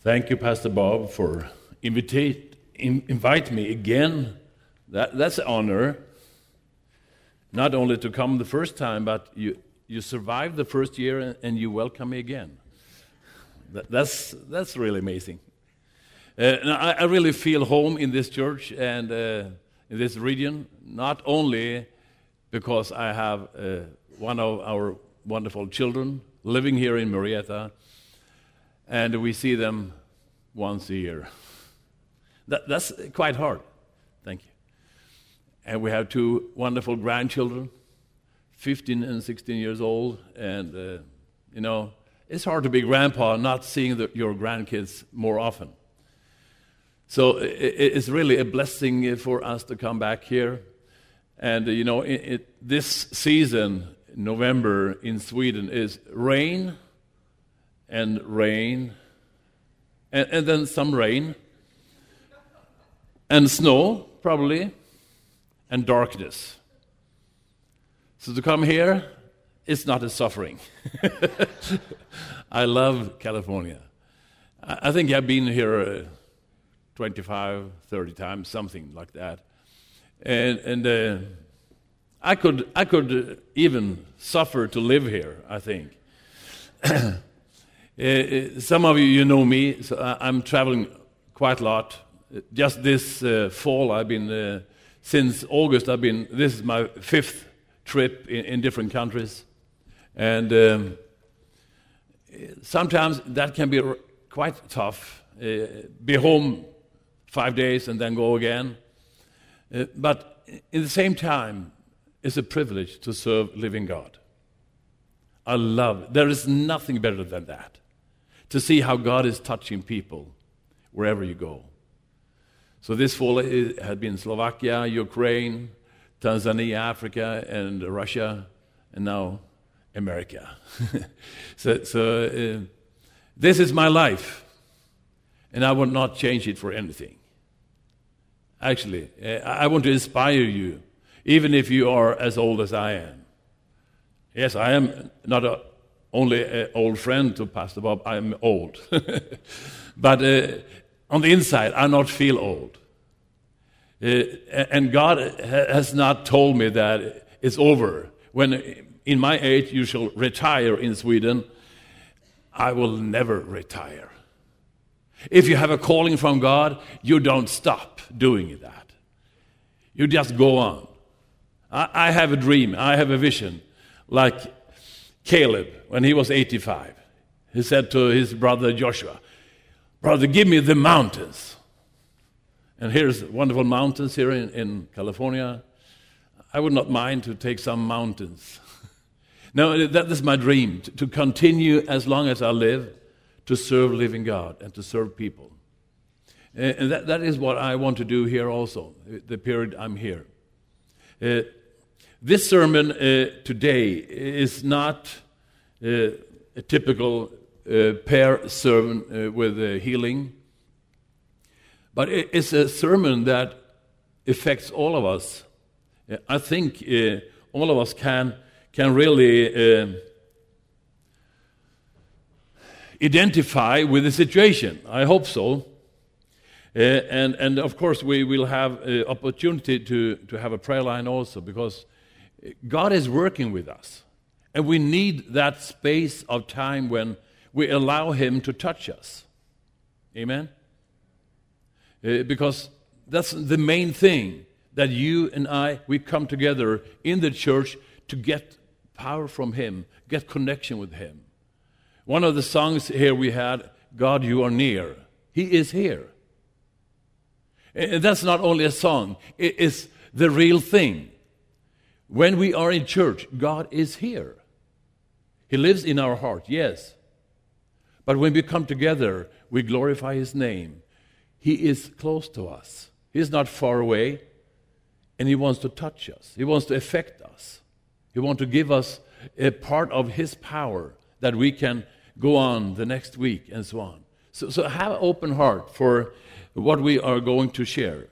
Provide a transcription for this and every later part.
Thank you, Pastor Bob, for invite me again. That's an honor. Not only to come the first time, but you survived the first year and you welcome me again. That's really amazing. I really feel home in this church and in this region, not only because I have one of our wonderful children living here in Marietta, and we see them once a year. That's quite hard. Thank you. And we have two wonderful grandchildren, 15 and 16 years old, and it's hard to be grandpa not seeing your grandkids more often. So it's really a blessing for us to come back here. And this season, November in Sweden, is rain, and then some rain, and snow, probably, and darkness. So to come here, it's not a suffering. I love California. I think I've been here 25, 30 times, something like that. And I could even suffer to live here, I think. Some of you know me, so I'm traveling quite a lot. Just this fall, I've been, since August, this is my 5th trip in different countries. And sometimes that can be quite tough. Be home 5 days and then go again. But in the same time, it's a privilege to serve living God. There is nothing better than that. To see how God is touching people wherever you go. So this fall it had been Slovakia, Ukraine, Tanzania, Africa, and Russia, and now America. So this is my life, and I would not change it for anything. Actually, I want to inspire you, even if you are as old as I am. Yes, I am not only an old friend to Pastor Bob, I'm old. But on the inside, I not feel old. And God has not told me that it's over. When in my age you shall retire in Sweden, I will never retire. If you have a calling from God, you don't stop doing that. You just go on. I have a dream, I have a vision, like Caleb, when he was 85, he said to his brother Joshua, "Brother, give me the mountains." And here's wonderful mountains here in California. I would not mind to take some mountains. No, that is my dream, to continue as long as I live, to serve living God and to serve people. And that is what I want to do here also, the period I'm here. This sermon today is not a typical prayer sermon with healing, but it's a sermon that affects all of us. I think all of us can really identify with the situation. I hope so. And of course we will have opportunity to have a prayer line also, because God is working with us. And we need that space of time when we allow Him to touch us. Amen? Because that's the main thing, that you and I, we come together in the church to get power from Him, get connection with Him. One of the songs here we had, "God, you are near." He is here. And that's not only a song, it is the real thing. When we are in church, God is here. He lives in our heart, yes. But when we come together, we glorify His name. He is close to us. He is not far away, and He wants to touch us. He wants to affect us. He wants to give us a part of His power that we can go on the next week and so on. So have an open heart for what we are going to share.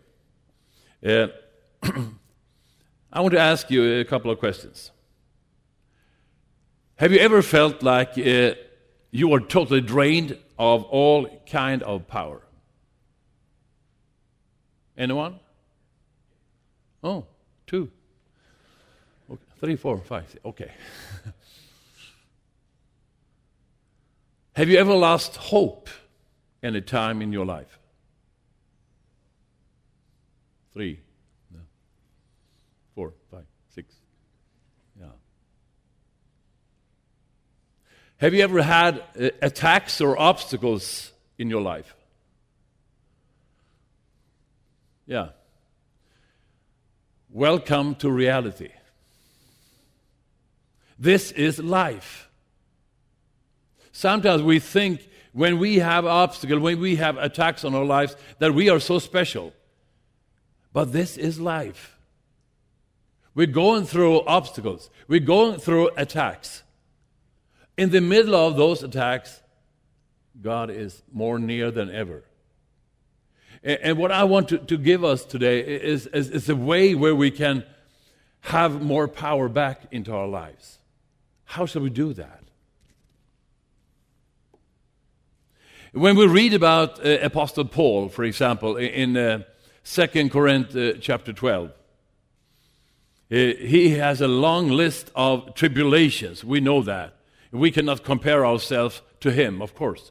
I want to ask you a couple of questions. Have you ever felt like you were totally drained of all kind of power. Anyone? Oh, 2. Okay. 3, 4, 5. Okay. Have you ever lost hope any time in your life? 3, 4, 5, 6. Yeah. Have you ever had attacks or obstacles in your life? Yeah. Welcome to reality. This is life. Sometimes we think when we have obstacles, when we have attacks on our lives, that we are so special. But this is life. We're going through obstacles. We're going through attacks. In the middle of those attacks, God is more near than ever. And what I want to give us today is a way where we can have more power back into our lives. How shall we do that? When we read about Apostle Paul, for example, in 2 Corinthians chapter 12, he has a long list of tribulations. We know that. We cannot compare ourselves to him, of course.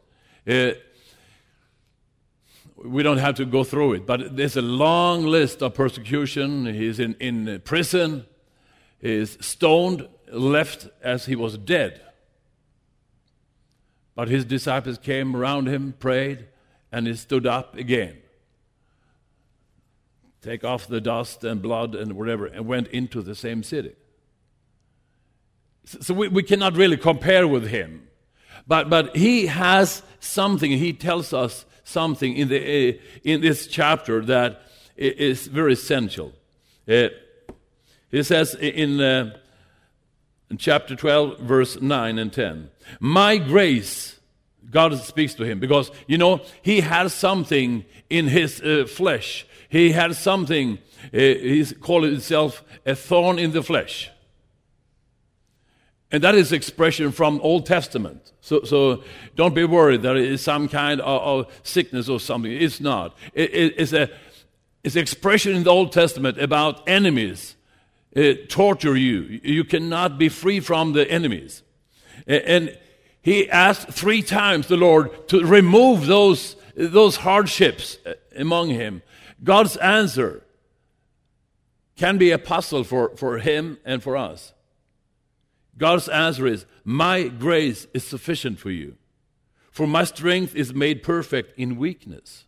We don't have to go through it, but there's a long list of persecution. He's in prison. He's stoned, left as he was dead. But his disciples came around him, prayed, and he stood up again. Take off the dust and blood and whatever, and went into the same city. So we cannot really compare with him. But he has something, he tells us something in this chapter that is very essential. He says in chapter 12, verse 9 and 10, my grace, God speaks to him, because, he has something in his flesh. He had something, he's called himself a thorn in the flesh. And that is expression from Old Testament. So don't be worried that it is some kind of sickness or something. It's not. It's an expression in the Old Testament about enemies torture you. You cannot be free from the enemies. And he asked 3 times the Lord to remove those hardships among him. God's answer can be a puzzle for him and for us. God's answer is, my grace is sufficient for you, for my strength is made perfect in weakness.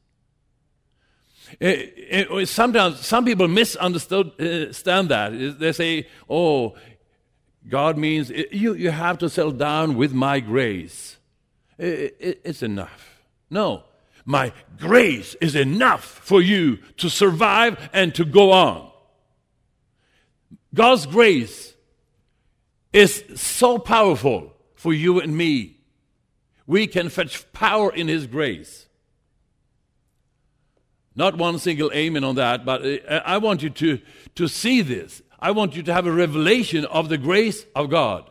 Sometimes some people misunderstand that. They say, oh, God means you have to settle down with my grace. It's enough. No, my grace is enough for you to survive and to go on. God's grace is so powerful for you and me. We can fetch power in his grace. Not one single amen on that, but I want you to see this. I want you to have a revelation of the grace of God.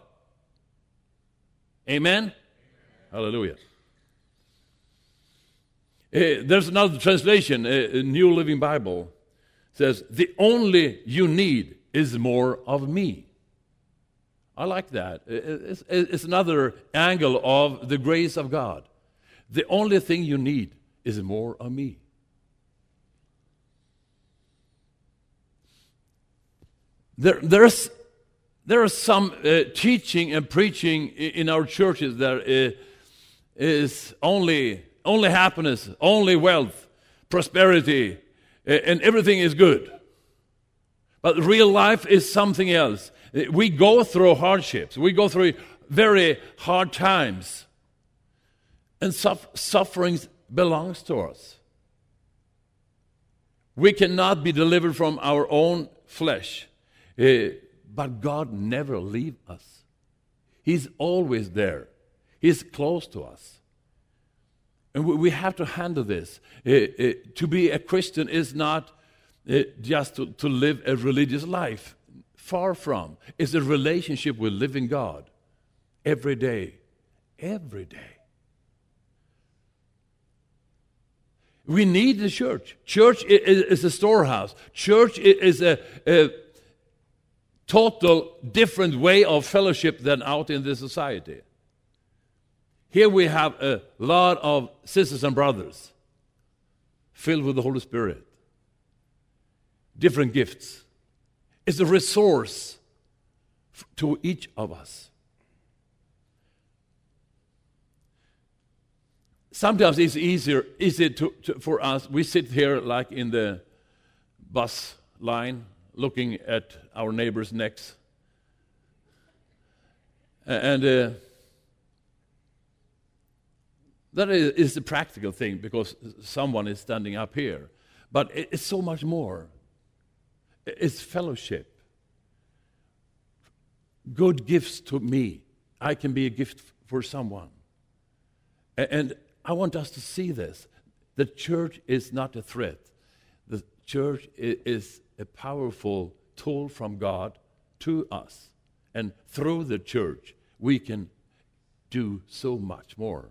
Amen? Hallelujah. There's another translation, a New Living Bible, says, the only you need is more of me. I like that. It's another angle of the grace of God. The only thing you need is more of me. There are some teaching and preaching in our churches that is only happiness, only wealth, prosperity, and everything is good. But real life is something else. We go through hardships. We go through very hard times. And suffering belongs to us. We cannot be delivered from our own flesh. But God never leaves us. He's always there. He's close to us. And we have to handle this. To be a Christian is not just to live a religious life. Far from. It's a relationship with living God. Every day. Every day. We need the church. Church is a storehouse. Church is a total different way of fellowship than out in the society. Here we have a lot of sisters and brothers filled with the Holy Spirit. Different gifts. It's a resource to each of us. Sometimes it's easier for us. We sit here like in the bus line, looking at our neighbors' necks. And that is the practical thing, because someone is standing up here. But it's so much more. It's fellowship. Good gifts to me. I can be a gift for someone. And I want us to see this. The church is not a threat. The church is a powerful tool from God to us. And through the church, we can do so much more.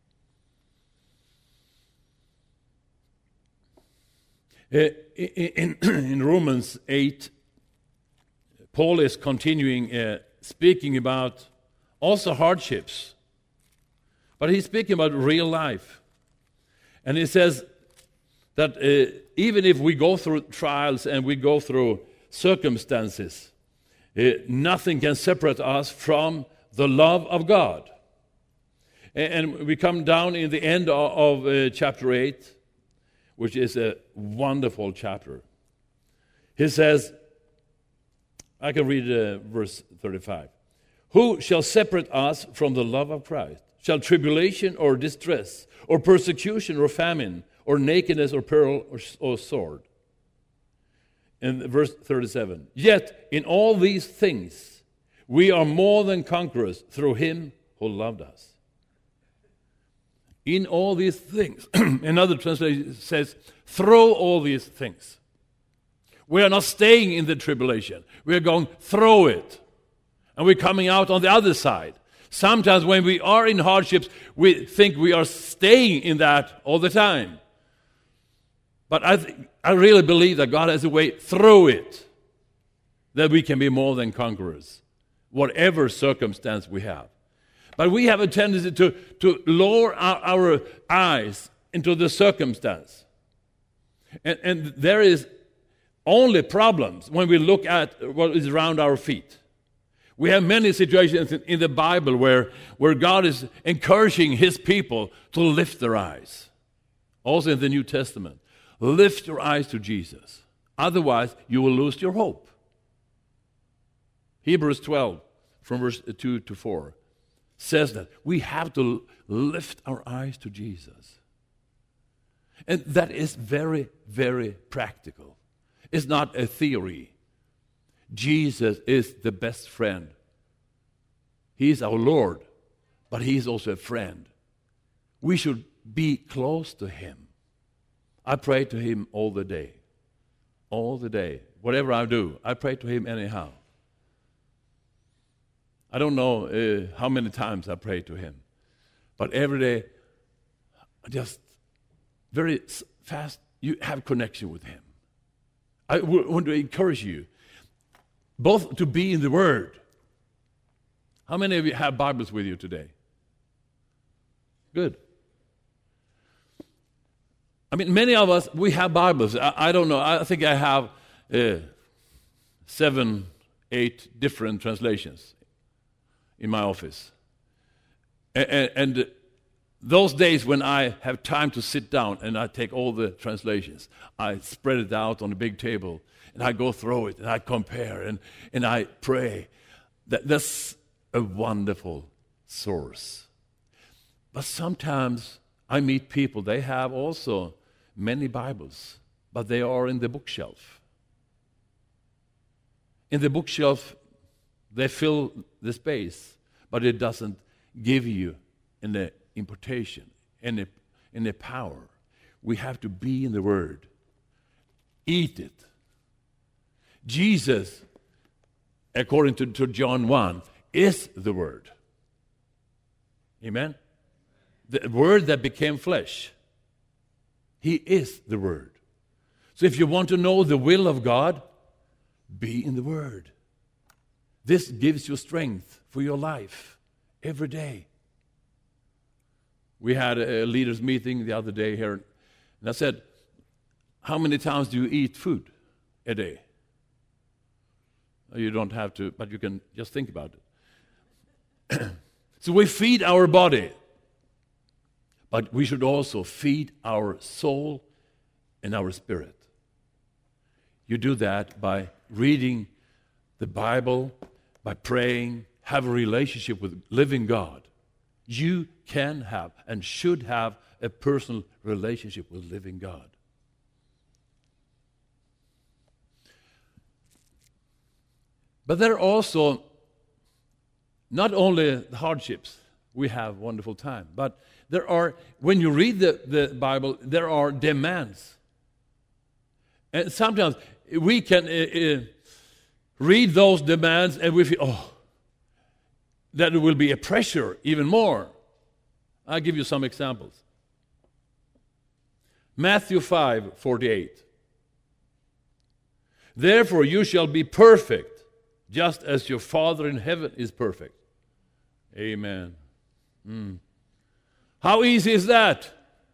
In Romans 8, Paul is continuing speaking about also hardships. But he's speaking about real life. And he says that even if we go through trials and we go through circumstances, nothing can separate us from the love of God. And we come down in the end of chapter 8, which is a wonderful chapter. He says, I can read verse 35. Who shall separate us from the love of Christ? Shall tribulation or distress, or persecution or famine, or nakedness or peril or sword? In verse 37, yet in all these things we are more than conquerors through him who loved us. In all these things, another translation says, through all these things. We are not staying in the tribulation. We are going through it. And we're coming out on the other side. Sometimes when we are in hardships, we think we are staying in that all the time. But I really believe that God has a way through it that we can be more than conquerors, whatever circumstance we have. But we have a tendency to lower our eyes into the circumstance. And there is only problems when we look at what is around our feet. We have many situations in the Bible where God is encouraging his people to lift their eyes. Also in the New Testament. Lift your eyes to Jesus. Otherwise, you will lose your hope. Hebrews 12, from verse 2 to 4, says that we have to lift our eyes to Jesus. And that is very, very practical. It's not a theory. Jesus is the best friend. He is our Lord, but he is also a friend. We should be close to him. I pray to him all the day. All the day. Whatever I do, I pray to him anyhow. I don't know how many times I pray to him, but every day, just very fast, you have connection with him. I want to encourage you both to be in the Word. How many of you have Bibles with you today? Good. I mean, many of us, we have Bibles. I don't know. I think I have 7, 8 different translations in my office. And those days when I have time to sit down and I take all the translations, I spread it out on a big table, and I go through it, and I compare, and I pray. That's a wonderful source. But sometimes I meet people, they have also many Bibles, but they are in the bookshelf. In the bookshelf, they fill the space, but it doesn't give you an impartation, any power. We have to be in the Word. Eat it. Jesus, according to John 1, is the Word. Amen? The Word that became flesh. He is the Word. So if you want to know the will of God, be in the Word. This gives you strength for your life every day. We had a leaders' meeting the other day here, and I said, how many times do you eat food a day? You don't have to, but you can just think about it. So we feed our body, but we should also feed our soul and our spirit. You do that by reading the Bible, by praying, have a relationship with living God. You can have and should have a personal relationship with living God. But there are also not only the hardships, we have wonderful time, but there are, when you read the Bible, there are demands. And sometimes we can read those demands and we feel, that it will be a pressure even more. I'll give you some examples. Matthew 5:48. Therefore you shall be perfect, just as your Father in heaven is perfect. Amen. How easy is that?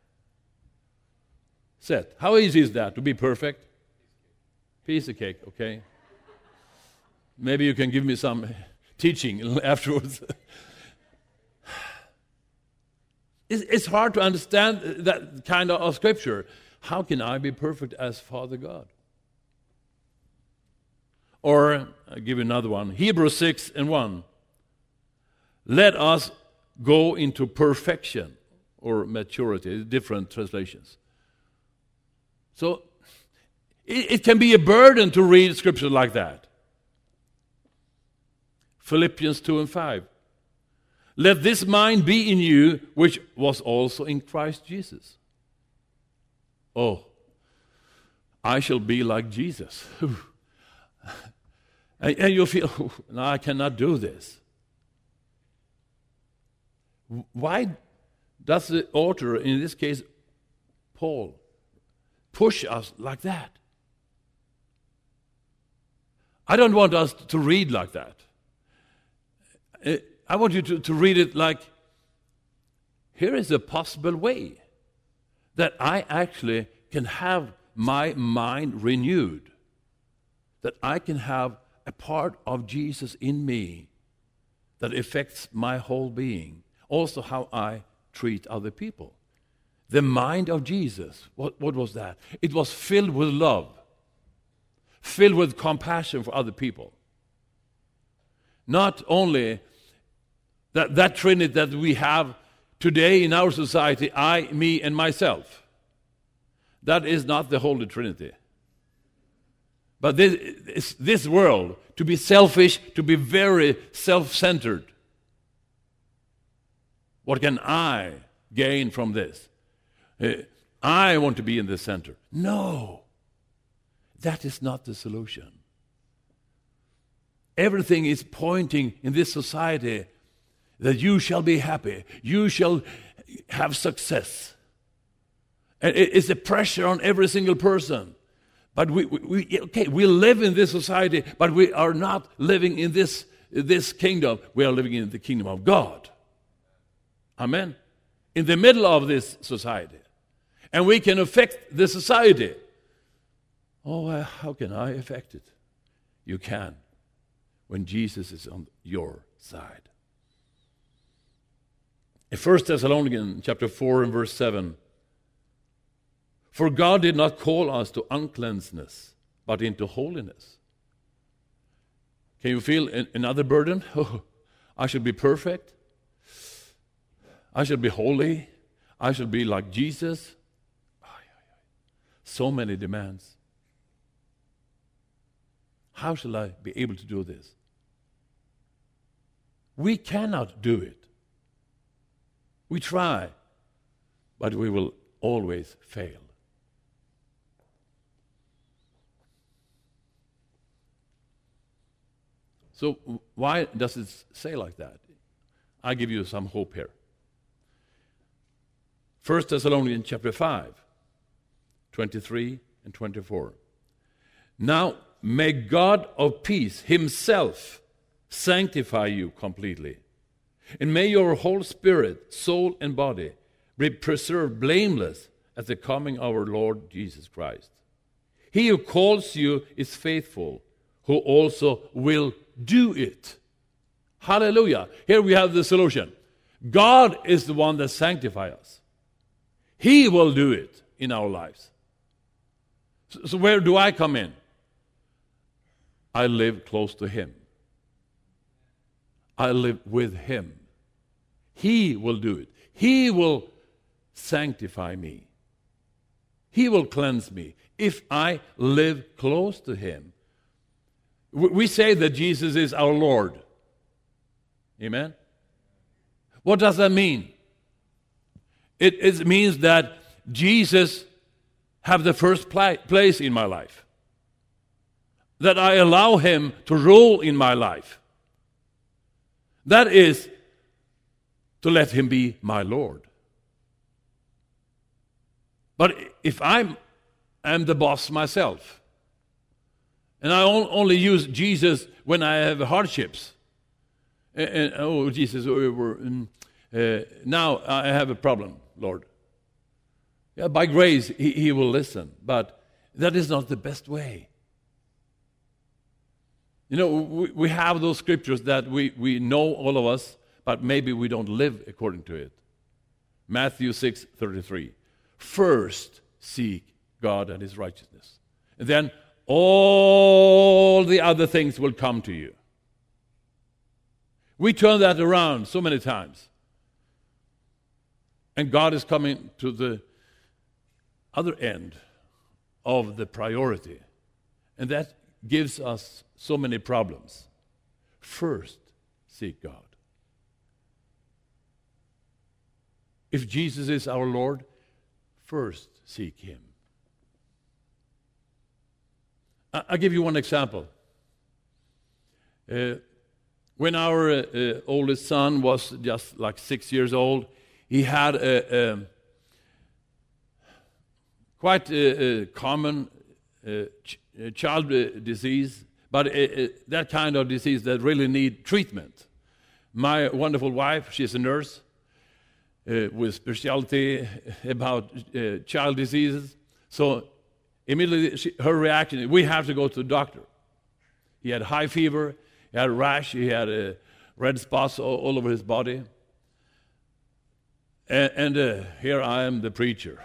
Seth, how easy is that to be perfect? Piece of cake, okay. Maybe you can give me some teaching afterwards. It's hard to understand that kind of scripture. How can I be perfect as Father God? Or, I'll give you another one. Hebrews 6:1. Let us go into perfection or maturity, different translations. So, it can be a burden to read scripture like that. Philippians 2:5. Let this mind be in you, which was also in Christ Jesus. Oh, I shall be like Jesus. And you feel, no, I cannot do this. Why does the author, in this case, Paul, push us like that? I don't want us to read like that. I want you to read it like, here is a possible way that I actually can have my mind renewed, that I can have a part of Jesus in me that affects my whole being, also how I treat other people. The mind of Jesus, what was that? It was filled with love, filled with compassion for other people. Not only that Trinity that we have today in our society, I, me, and myself. That is not the Holy Trinity. But this world, to be selfish, to be very self-centered. What can I gain from this? I want to be in the center. No, that is not the solution. Everything is pointing in this society that you shall be happy, you shall have success. And it's a pressure on every single person. But we live in this society, but we are not living in this kingdom. We are living in the kingdom of God. Amen. In the middle of this society. And we can affect the society. Oh, how can I affect it? You can, when Jesus is on your side. In 1 Thessalonians chapter 4 and verse 7, for God did not call us to uncleanness, but into holiness. Can you feel another burden? Oh, I should be perfect. I should be holy. I should be like Jesus. So many demands. How shall I be able to do this? We cannot do it. We try, but we will always fail. So why does it say like that? I'll give you some hope here. 1 Thessalonians chapter 5. 23 and 24. Now may God of peace himself sanctify you completely. And may your whole spirit, soul, and body be preserved blameless at the coming of our Lord Jesus Christ. He who calls you is faithful, who also will do it. Hallelujah. Here we have the solution. God is the one that sanctifies us. He will do it in our lives. So where do I come in? I live close to Him. I live with Him. He will do it. He will sanctify me. He will cleanse me if I live close to Him. We say that Jesus is our Lord. Amen? What does that mean? It means that Jesus have the first place in my life. That I allow Him to rule in my life. That is to let Him be my Lord. But if I'm the boss myself, and I only use Jesus when I have hardships, and oh, Jesus, now I have a problem, Lord. Yeah, by grace, he will listen, but that is not the best way. You know, we have those scriptures that we know, all of us, but maybe we don't live according to it. Matthew 6:33. First seek God and His righteousness. And then all the other things will come to you. We turn that around so many times. And God is coming to the other end of the priority. And that gives us so many problems. First, seek God. If Jesus is our Lord, first seek Him. I'll give you one example. When our oldest son was just like 6 years old, he had quite a common child disease, but that kind of disease that really need treatment. My wonderful wife, she's a nurse with specialty about child diseases. So immediately her reaction, we have to go to the doctor. He had high fever, he had a rash, he had red spots all over his body. And here I am, the preacher.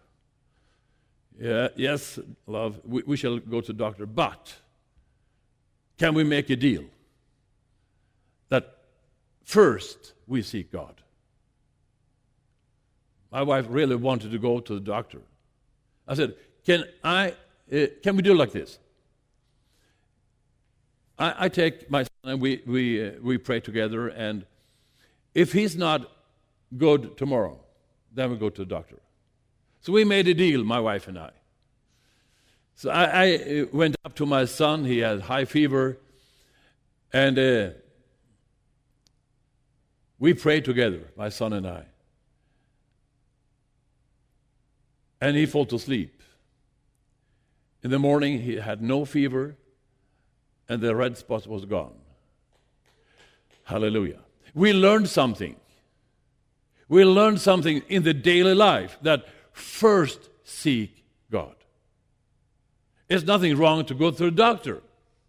Yeah, yes, love, we shall go to the doctor, but can we make a deal that first we seek God? My wife really wanted to go to the doctor. I said, can we do it like this? I take my son and we pray together, and if he's not good tomorrow, then we go to the doctor. So we made a deal, my wife and I. So I went up to my son. He had high fever, and we prayed together, my son and I. And he fell asleep. In the morning, he had no fever, and the red spot was gone. Hallelujah. We learned something. We learned something in the daily life, that first seek God. There's nothing wrong to go to the doctor.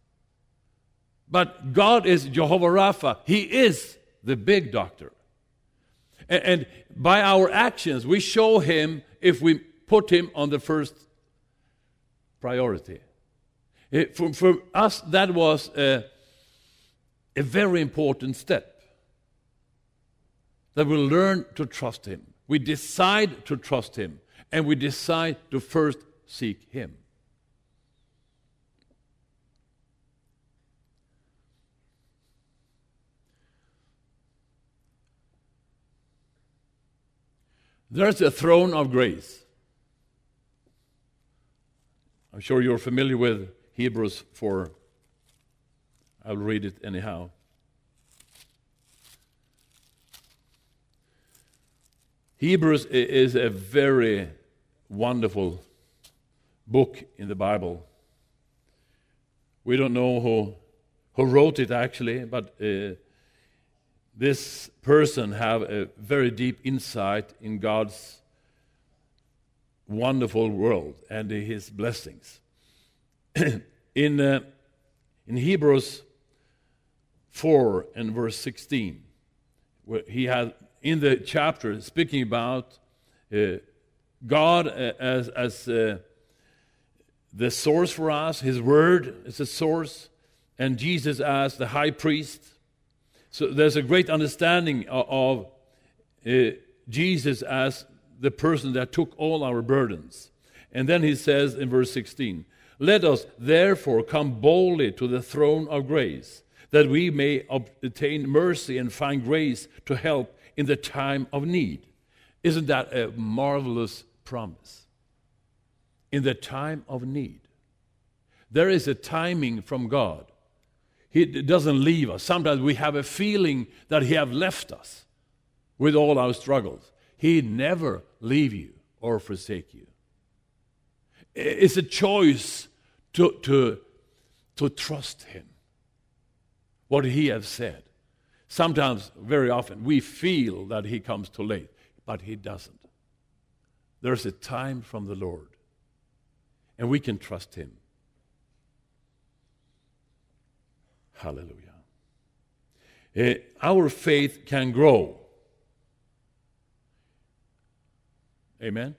But God is Jehovah Rapha. He is the big doctor. And by our actions, we show Him if we put Him on the first priority. For us, that was a very important step. That we learn to trust Him. We decide to trust Him. And we decide to first seek Him. There's a throne of grace. I'm sure you're familiar with Hebrews 4. I'll read it anyhow. Hebrews is a very wonderful book in the Bible. We don't know who wrote it actually, but this person have a very deep insight in God's wonderful world and His blessings. In Hebrews 4 and verse 16, where he had in the chapter speaking about God as the source for us, His Word is the source, and Jesus as the high priest. So there's a great understanding of Jesus as the person that took all our burdens. And then he says in verse 16, "Let us therefore come boldly to the throne of grace, that we may obtain mercy and find grace to help in the time of need." Isn't that a marvelous promise? In the time of need. There is a timing from God. He doesn't leave us. Sometimes we have a feeling that He have left us with all our struggles. He never leave you or forsake you. It's a choice to trust Him. What He has said. Sometimes, very often, we feel that He comes too late, but He doesn't. There's a time from the Lord, and we can trust Him. Hallelujah. Our faith can grow. Amen?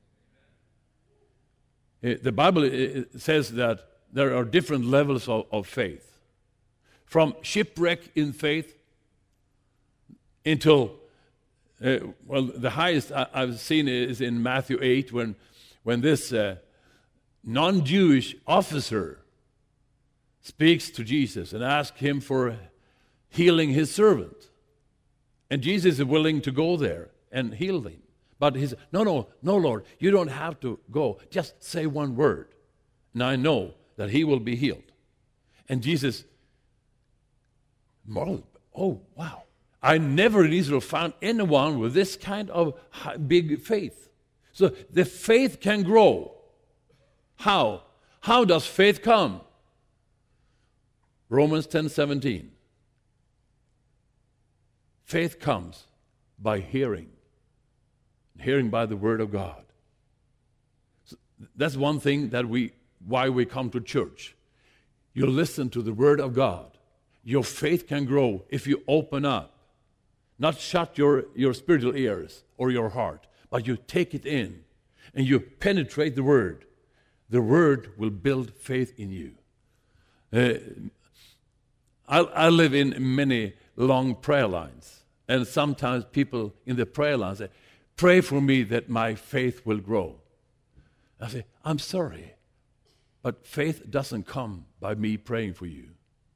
The Bible says that there are different levels of faith. From shipwreck in faith until, the highest I've seen is in Matthew 8 when this non-Jewish officer speaks to Jesus and asks Him for healing his servant. And Jesus is willing to go there and heal him. But he said, no, Lord, you don't have to go. Just say one word, and I know that he will be healed. And Jesus marveled, oh, wow. I never in Israel found anyone with this kind of big faith. So the faith can grow. How? How does faith come? Romans 10:17. Faith comes by hearing. Hearing by the Word of God. So that's one thing that why we come to church. You listen to the Word of God. Your faith can grow if you open up. Not shut your spiritual ears or your heart, but you take it in and you penetrate the Word. The Word will build faith in you. I live in many long prayer lines, and sometimes people in the prayer lines say, pray for me that my faith will grow. I say, I'm sorry, but faith doesn't come by me praying for you.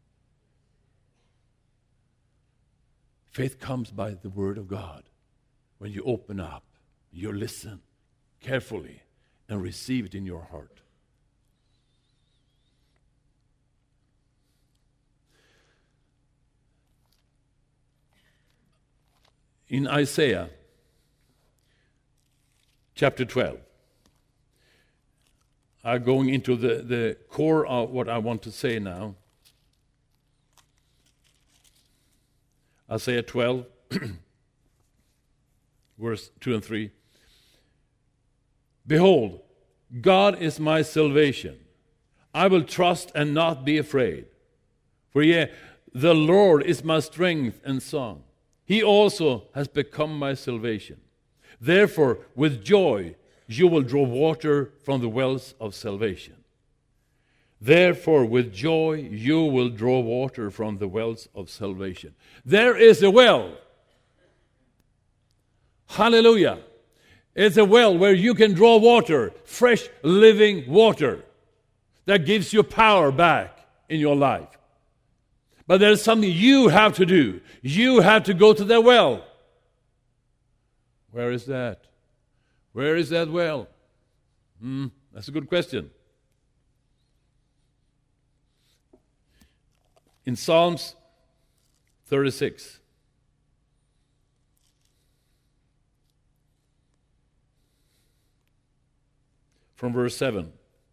Faith comes by the Word of God. When you open up, you listen carefully and receive it in your heart. In Isaiah chapter 12, I'm going into the core of what I want to say now. Isaiah 12, verse 2 and 3. Behold, God is my salvation. I will trust and not be afraid. For the Lord is my strength and song. He also has become my salvation. Therefore, with joy, you will draw water from the wells of salvation. Therefore, with joy, you will draw water from the wells of salvation. There is a well. Hallelujah. It's a well where you can draw water, fresh, living water that gives you power back in your life. But there's something you have to do. You have to go to the well. Where is that? Where is that well? That's a good question. In Psalms 36, from verse 7,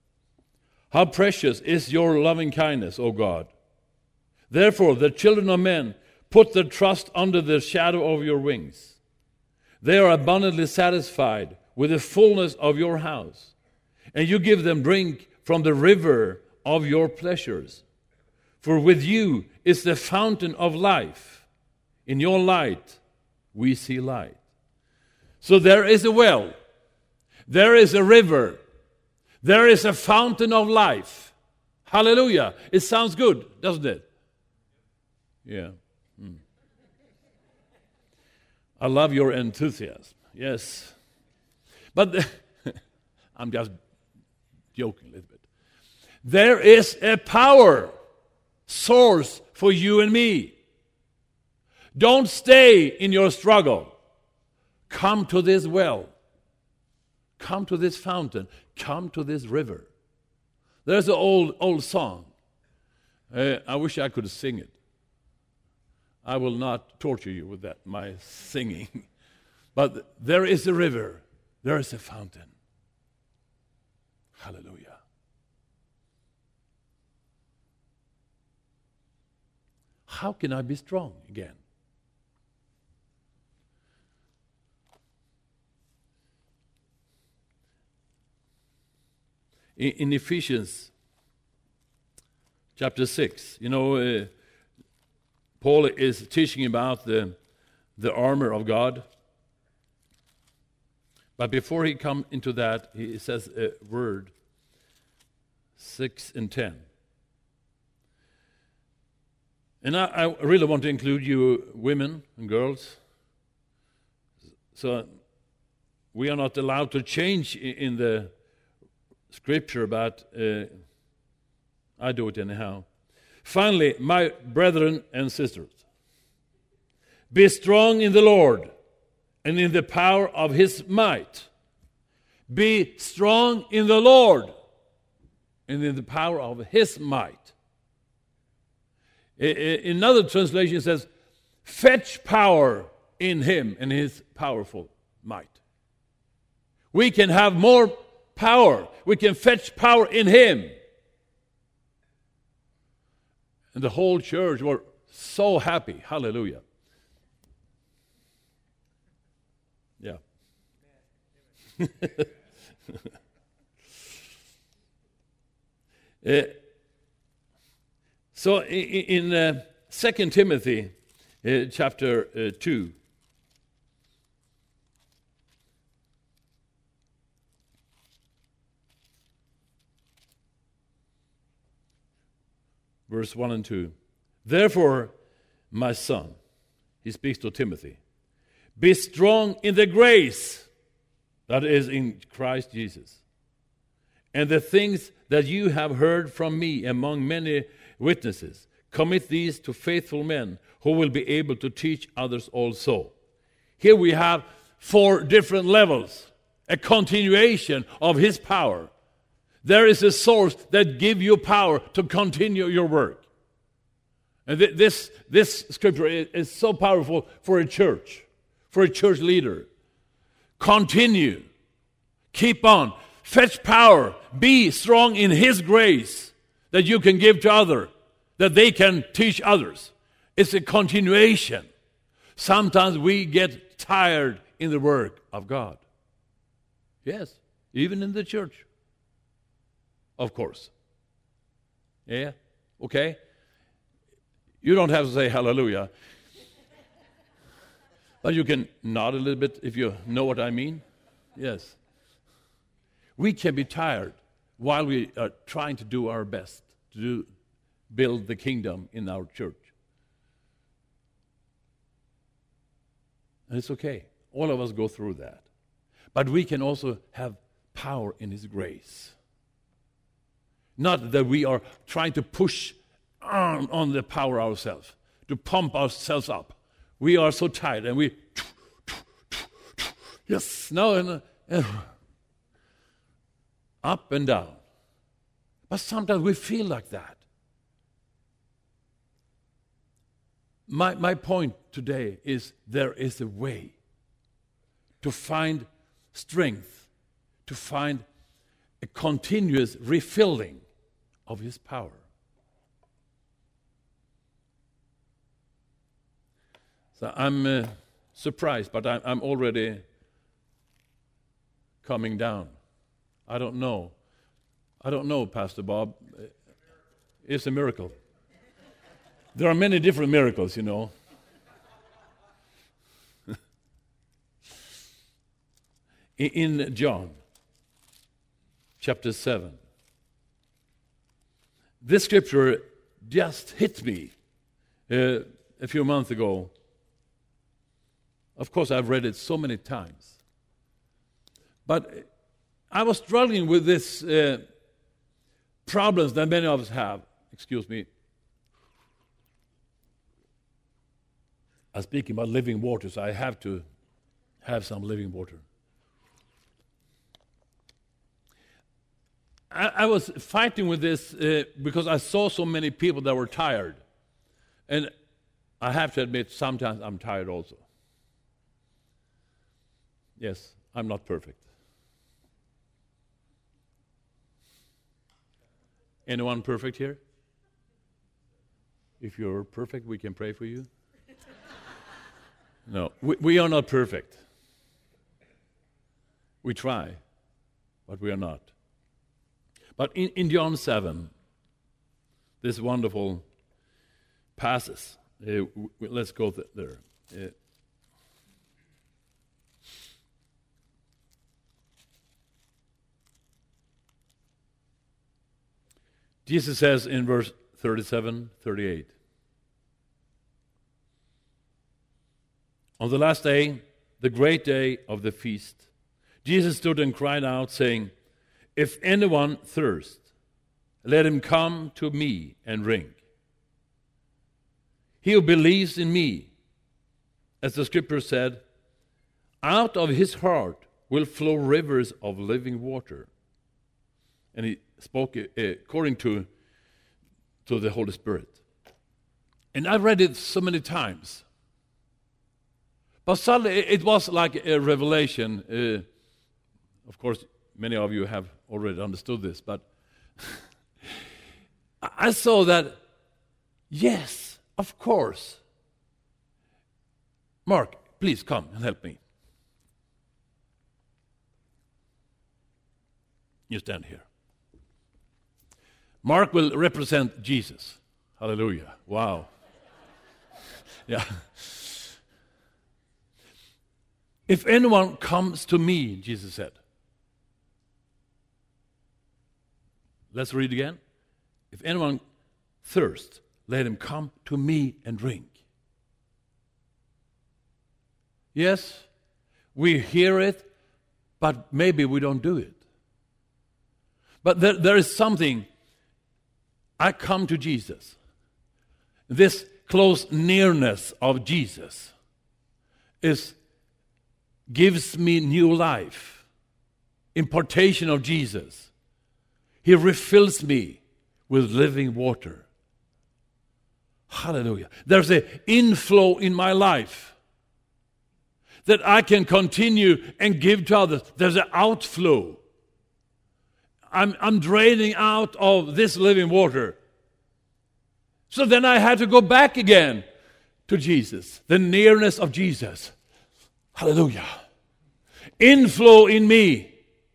How precious is your loving kindness, O God. Therefore, the children of men put their trust under the shadow of your wings. They are abundantly satisfied with the fullness of your house, and you give them drink from the river of your pleasures. For with you is the fountain of life. In your light we see light. So there is a well, there is a river, there is a fountain of life. Hallelujah. It sounds good, doesn't it? Yeah. I love your enthusiasm. Yes. But I'm just joking a little bit. There is a power source for you and me. Don't stay in your struggle. Come to this well. Come to this fountain. Come to this river. There's an old song. I wish I could sing it. I will not torture you with that, my singing. But there is a river. There is a fountain. Hallelujah. How can I be strong again? In Ephesians chapter 6, Paul is teaching about the armor of God. But before he comes into that, he says a word, 6 and 10. And I really want to include you women and girls. So we are not allowed to change in the scripture, but I do it anyhow. Finally, my brethren and sisters, be strong in the Lord and in the power of his might. Be strong in the Lord and in the power of his might. In another translation it says, fetch power in him and his powerful might. We can have more power. We can fetch power in him. And the whole church were so happy. Hallelujah. Yeah. So in 2 Timothy chapter 2, verse 1 and 2, therefore, my son, he speaks to Timothy, be strong in the grace that is in Christ Jesus, and the things that you have heard from me among many witnesses, commit these to faithful men who will be able to teach others also. Here we have 4 different levels, a continuation of his power. There is a source that gives you power to continue your work. And this scripture is so powerful for a church leader. Continue. Keep on. Fetch power. Be strong in his grace that you can give to others, that they can teach others. It's a continuation. Sometimes we get tired in the work of God. Yes, even in the church. Of course. Yeah? Okay? You don't have to say hallelujah. But you can nod a little bit if you know what I mean. Yes. We can be tired while we are trying to do our best to build the kingdom in our church. And it's okay. All of us go through that. But we can also have power in his grace. Not that we are trying to push on the power ourselves, to pump ourselves up. We are so tired and we, yes, no, and up and down. But sometimes we feel like that. My point today is there is a way to find strength, to find a continuous refilling of His power. So I'm surprised, but I'm already coming down. I don't know, Pastor Bob. It's a miracle. There are many different miracles, you know. In John chapter 7, this scripture just hit me a few months ago. Of course, I've read it so many times. But I was struggling with this problems that many of us have. Excuse me. I'm speaking about living water, so I have to have some living water. I was fighting with this because I saw so many people that were tired. And I have to admit, sometimes I'm tired also. Yes, I'm not perfect. Anyone perfect here? If you're perfect, we can pray for you. No, we are not perfect. We try, but we are not. But in John 7, this wonderful passage, let's go there. Jesus says in verse 37, 38, on the last day, the great day of the feast, Jesus stood and cried out, saying, if anyone thirst, let him come to me and drink. He who believes in me, as the scripture said, out of his heart will flow rivers of living water. And he spoke according to the Holy Spirit. And I've read it so many times. But suddenly it was like a revelation. Of course, many of you have already understood this, but I saw that, yes, of course. Mark, please come and help me. You stand here. Mark will represent Jesus. Hallelujah. Wow. Yeah. If anyone comes to me, Jesus said. Let's read again. If anyone thirsts, let him come to me and drink. Yes, we hear it, but maybe we don't do it. But there is something. I come to Jesus. This close nearness of Jesus gives me new life. Impartation of Jesus. He refills me with living water. Hallelujah. There's an inflow in my life that I can continue and give to others. There's an outflow. I'm draining out of this living water. So then I had to go back again to Jesus, the nearness of Jesus. Hallelujah. Inflow in me.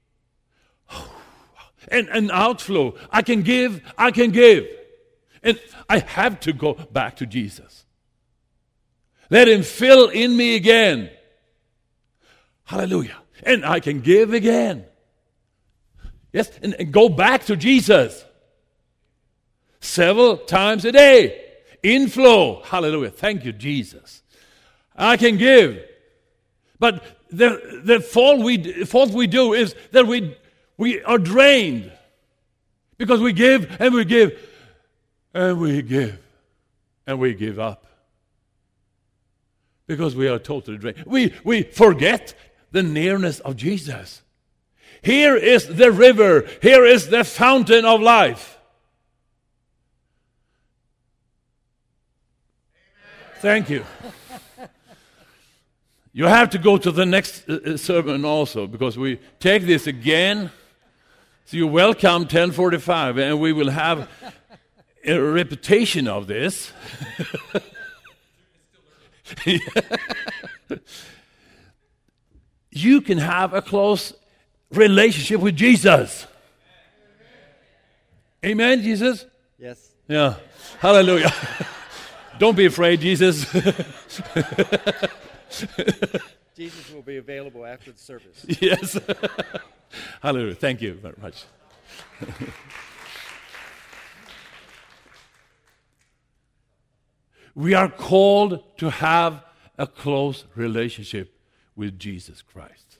And outflow. I can give. And I have to go back to Jesus. Let him fill in me again. Hallelujah. And I can give again. Yes, and go back to Jesus. Several times a day. Inflow. Hallelujah. Thank you, Jesus. I can give. But the fault we do is that we are drained. Because we give and we give and we give and we give up. Because we are totally drained. We forget the nearness of Jesus. Here is the river. Here is the fountain of life. Amen. Thank you. You have to go to the next sermon also, because we take this again So you're welcome 10:45, and we will have a repetition of this. You can have a close relationship with Jesus. Amen, Jesus? Yes. Yeah. Hallelujah. Don't be afraid, Jesus. Jesus will be available after the service. Yes. Hallelujah. Thank you very much. We are called to have a close relationship with Jesus Christ.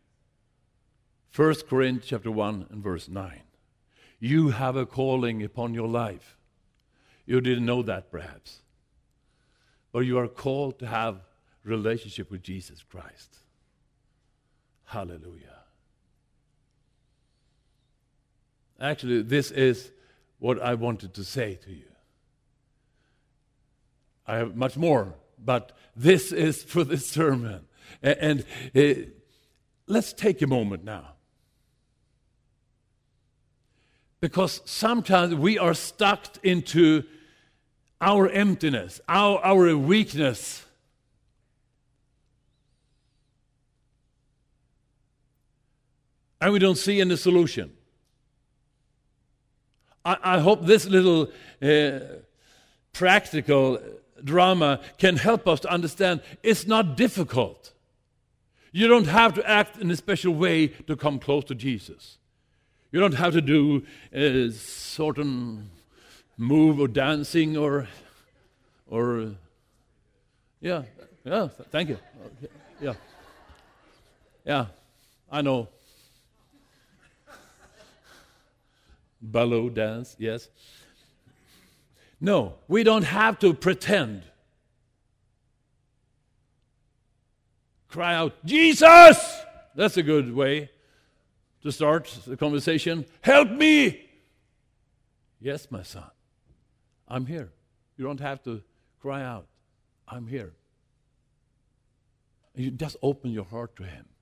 1 Corinthians chapter 1 and verse 9. You have a calling upon your life. You didn't know that perhaps. But you are called to have a relationship with Jesus Christ. Hallelujah. Actually, this is what I wanted to say to you. I have much more, but this is for this sermon. And let's take a moment now. Because sometimes we are stuck into our emptiness, our weakness. And we don't see any solution. I hope this little practical drama can help us to understand it's not difficult. You don't have to act in a special way to come close to Jesus. You don't have to do a certain move or dancing or yeah, thank you. Yeah, I know. Ballet dance, yes. No, we don't have to pretend. Cry out, Jesus! That's a good way to start the conversation. Help me! Yes, my son, I'm here. You don't have to cry out. I'm here. And you just open your heart to Him.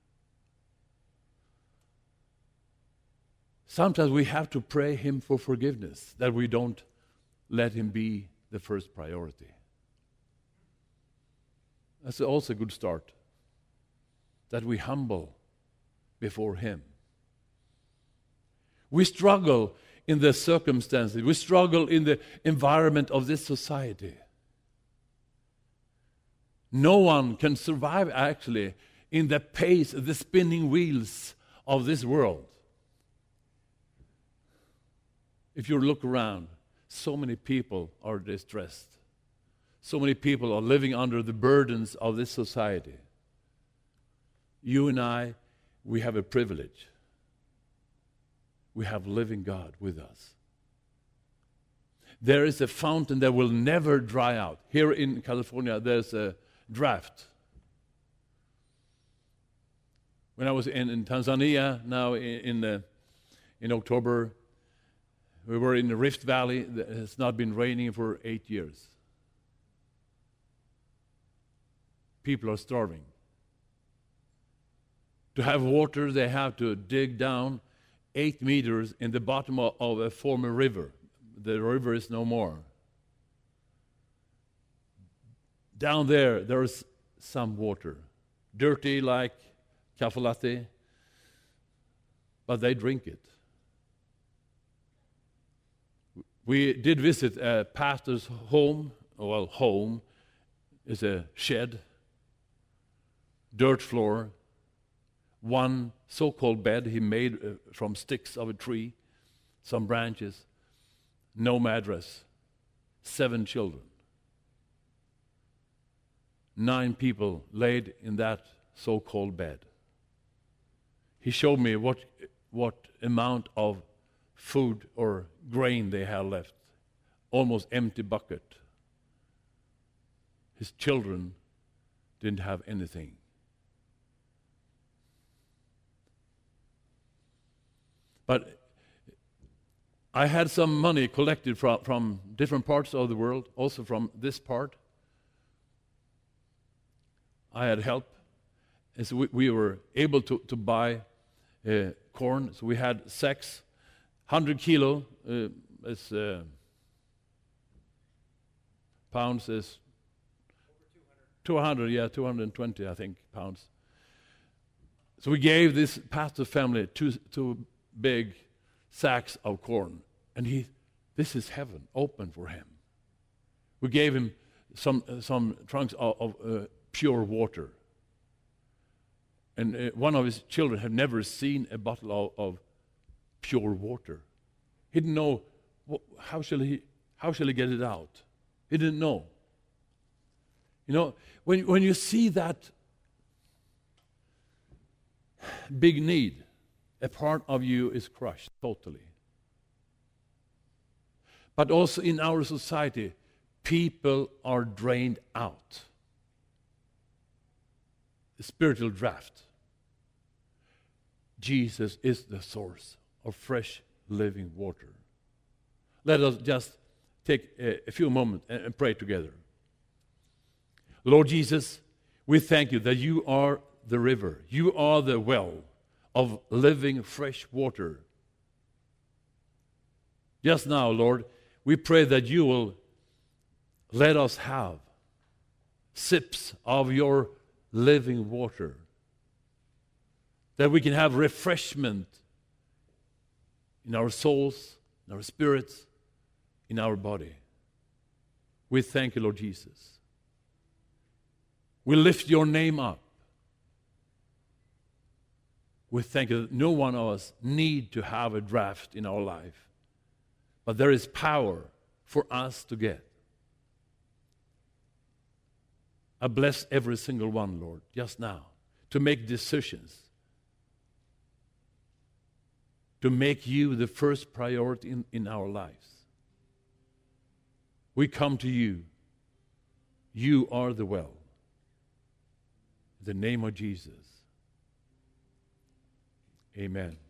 Sometimes we have to pray Him for forgiveness, that we don't let Him be the first priority. That's also a good start, that we humble before Him. We struggle in the circumstances. We struggle in the environment of this society. No one can survive actually in the pace of the spinning wheels of this world. If you look around, so many people are distressed. So many people are living under the burdens of this society. You and I, we have a privilege. We have living God with us. There is a fountain that will never dry out. Here in California, there's a drought. When I was in Tanzania, now in October, we were in the Rift Valley. It's not been raining for 8 years. People are starving. To have water, they have to dig down 8 meters in the bottom of a former river. The river is no more. Down there is some water. Dirty like cafe latte, but they drink it. We did visit a pastor's home. Well, home is a shed, dirt floor, one so-called bed he made from sticks of a tree, some branches, no mattress, 7 children. 9 people laid in that so-called bed. He showed me what amount of food or grain they had left. Almost empty bucket. His children didn't have anything. But I had some money collected from different parts of the world, also from this part. I had help. And so we were able to buy corn. So we had sacks 100 kilo is pounds is 200, 220, I think, pounds. So we gave this pastor family two big sacks of corn, and this is heaven open for him. We gave him some trunks of pure water, and one of his children had never seen a bottle of pure water. He didn't know how shall he get it out. He didn't know. You know, when you see that big need, a part of you is crushed totally. But also in our society, people are drained out. The spiritual draft. Jesus is the source of fresh living water. Let us just take a few moments and pray together. Lord Jesus, we thank you that you are the river. You are the well of living fresh water. Just now, Lord, we pray that you will let us have sips of your living water, that we can have refreshment in our souls, in our spirits, in our body. We thank you, Lord Jesus. We lift your name up. We thank you that no one of us need to have a draft in our life, but there is power for us to get. I bless every single one, Lord, just now, to make decisions, to make you the first priority in our lives. We come to you. You are the well. In the name of Jesus. Amen.